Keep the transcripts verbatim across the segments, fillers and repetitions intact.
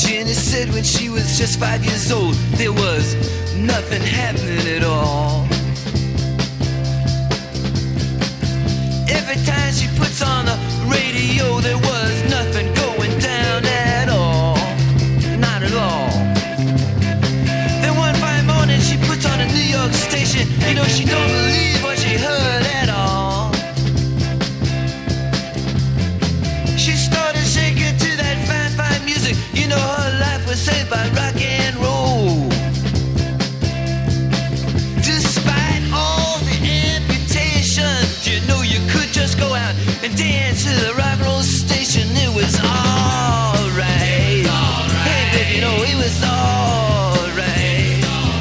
Jenny said when she was just five years old, there was nothing happening at all. Every time she puts on the radio, there was nothing going down at all. Not at all. Then one fine morning she puts on a New York station. You know, she don't believe what she heard at all. She started shaking to that fine, fine music. You know, her life was saved by rock and roll. Despite all the amputations, you know, you could just go out and dance to the rock and roll station. It was alright. Right. Hey, baby, you know, it was alright.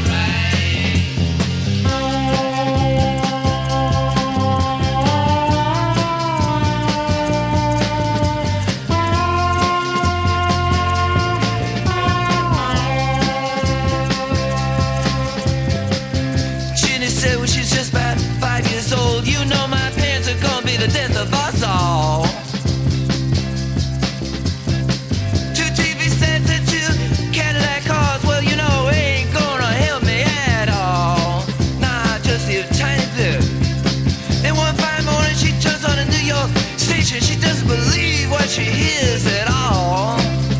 Jenny said when she's just about five years old, you know my parents are gonna be the death of us all. Two T V sets and two Cadillac cars, well, you know, ain't gonna help me at all. Nah, just a tiny bit. Then one fine morning she turns on a New York station. She doesn't believe what she hears at all.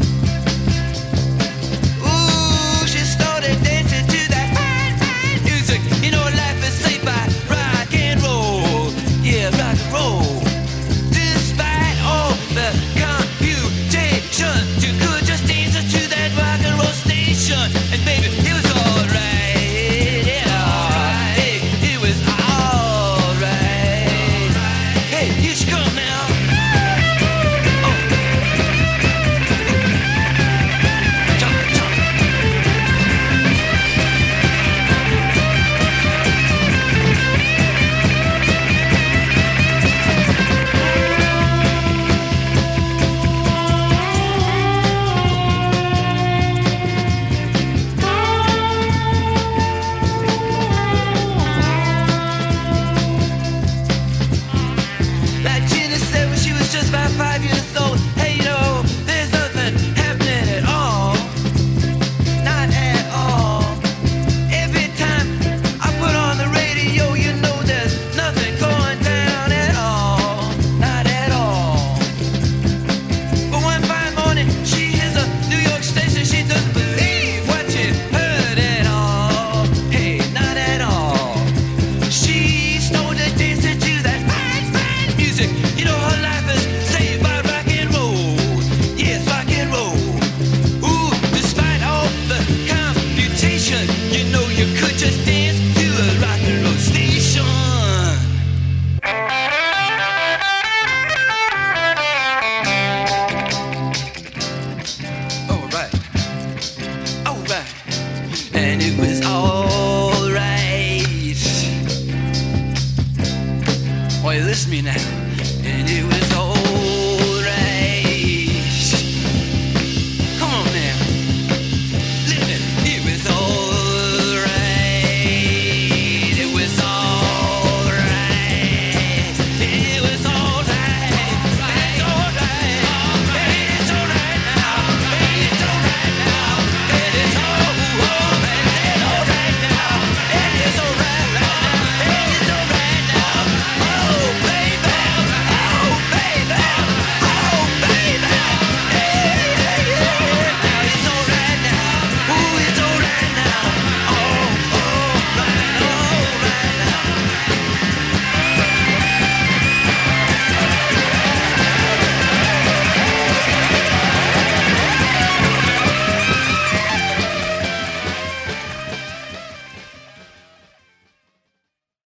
Ooh, she started dancing to that fine, fine music. You know, life is saved by rock and roll. Yeah, rock and roll. Despite all the computation, you could just dance to that rock and roll station. And baby, it was alright. Yeah, hey, it was alright. Hey, you should come now. Oh. Jump, jump. Like Jenny said when she was just about five years old, hey, you know, there's nothing happening at all. Not at all. Every time I put on the radio, you know there's nothing going down at all. Not at all. But one fine morning, she hears a New York station. She doesn't believe what she heard at all. Hey, not at all. She started dancing to that fine, fine music. You know, her life is saved by rock and roll. Yes, rock and roll. Ooh, despite all the computation, you know, you could just dance to a rock and roll station. Alright. Alright. And it was alright. Oh, you listen to me now.